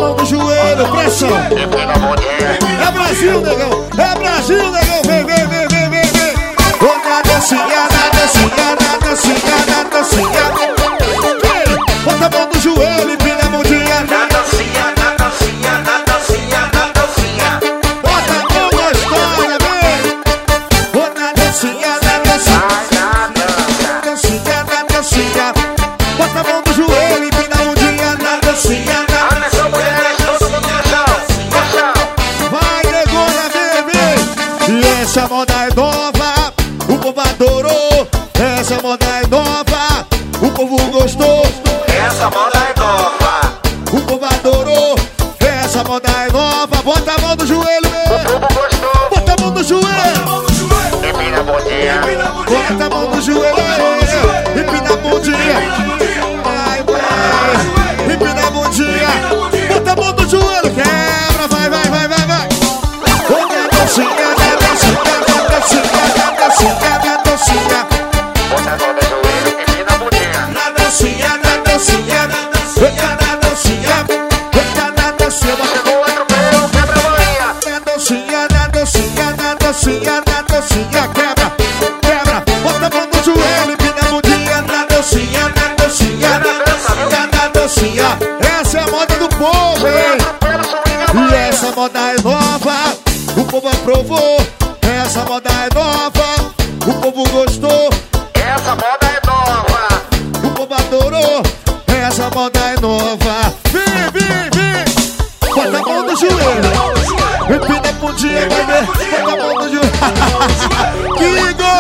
mão no joelho, pressão. É Brasil, negão. É Brasil, negão. Vem, vem, vem, vem, vem, vem. Vou na dancinha, na dancinha, na dancinha, na dancinha. Vem, bota a mão no joelho, empina a mãozinha. Na dancinha, na dancinha, na dancinha, na dancinha. Bota a mão na história, vem. Vou na dancinha, na dancinha. Na dancinha, na dancinha. Bota a mão no joelho, empina a mãozinha. Na dancinha, na Atenção, mulheres, todo mundo no chão. No chão. vai, negona, vem, vem. E essa moda é nova, o povo adorou. Essa moda é nova, o povo gostou. Essa moda é nova. O povo adorou. Essa moda é nova. Bota a mão no joelho, O povo gostou. bota a mão no joelho. Empina a bundinha. Bota a mão no joelho. Empina a bundinha. Vai, vai. Empina a bundinha. Bota a mão no joelho. Quebra, vai, vai, vai, vai, vai. Bota a dancinha, na dancinha, na dancinha, na dancinha, na dancinha. Bota a mão no joelho, empina a bundinha. Na dancinha, na dancinha, na dancinha, na dancinha. Bota na dancinha, bota Chegou outro pé, quebra a bolinha. na dancinha, na dancinha, na dancinha, na dancinha. Quebra, quebra. Bota a mão no joelho, empina a bundinha. Na dancinha, na dancinha, na dancinha, na dancinha. Essa é a moda do povo, hein? E essa moda é nova, o povo aprovou. Essa moda é nova, o povo gostou. Essa moda é nova. O povo adorou. Essa moda é nova. Vem, vem, vem. Bota a mão no joelho. Empina a bundinha, vai ver. Bota a mão no joelho. Que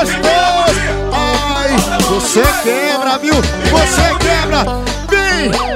gostoso. Ai, você quebra, viu? Você quebra. Vem.